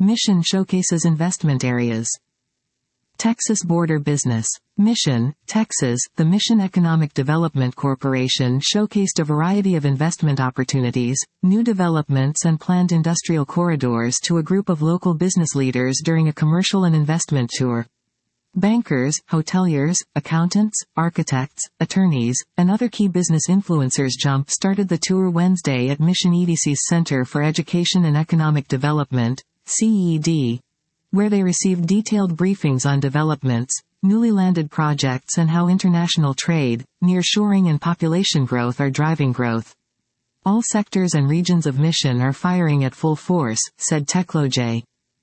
Mission showcases investment areas. Texas Border Business. Mission, Texas. The Mission Economic Development Corporation showcased a variety of investment opportunities, new developments and planned industrial corridors to a group of local business leaders during a commercial and investment tour. Bankers, hoteliers, accountants, architects, attorneys, and other key business influencers jump-started the tour Wednesday at Mission EDC's Center for Education and Economic Development, CED, where they received detailed briefings on developments, newly landed projects and how international trade, nearshoring and population growth are driving growth. All sectors and regions of Mission are firing at full force, said Teclo J.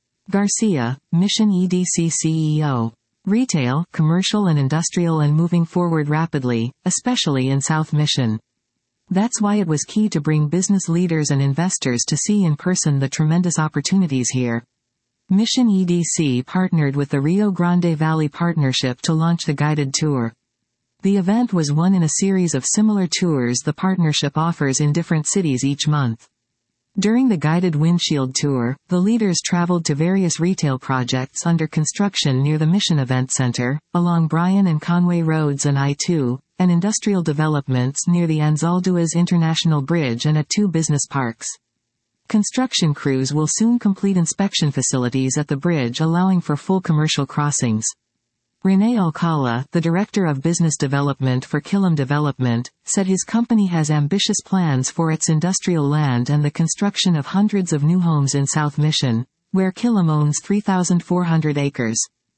Garcia, Mission EDC CEO. Retail, commercial and industrial and moving forward rapidly, especially in South Mission. That's why it was key to bring business leaders and investors to see in person the tremendous opportunities here. Mission EDC partnered with the Rio Grande Valley Partnership to launch the guided tour. The event was one in a series of similar tours the partnership offers in different cities each month. During the guided windshield tour, the leaders traveled to various retail projects under construction near the Mission Event Center, along Bryan and Conway Roads and I-2, and industrial developments near the Anzalduas International Bridge and at 2 business parks. Construction crews will soon complete inspection facilities at the bridge, allowing for full commercial crossings. Rene Alcala, the Director of Business Development for Killam Development, said his company has ambitious plans for its industrial land and the construction of hundreds of new homes in South Mission, where Killam owns 3,400 acres.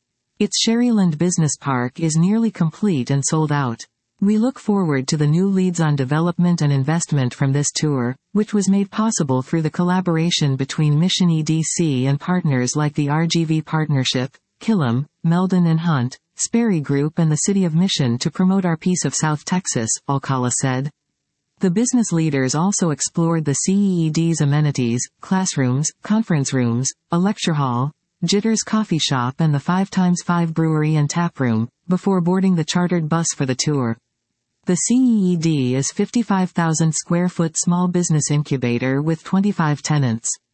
Its Sherryland Business Park is nearly complete and sold out. We look forward to the new leads on development and investment from this tour, which was made possible through the collaboration between Mission EDC and partners like the RGV Partnership, Killam, Meldon and Hunt, Sperry Group and the City of Mission to promote our piece of South Texas, Alcala said. The business leaders also explored the CED's amenities, classrooms, conference rooms, a lecture hall, Jitters Coffee Shop and the 5x5 Brewery and Tap Room, before boarding the chartered bus for the tour. The CED is 55,000 square foot small business incubator with 25 tenants.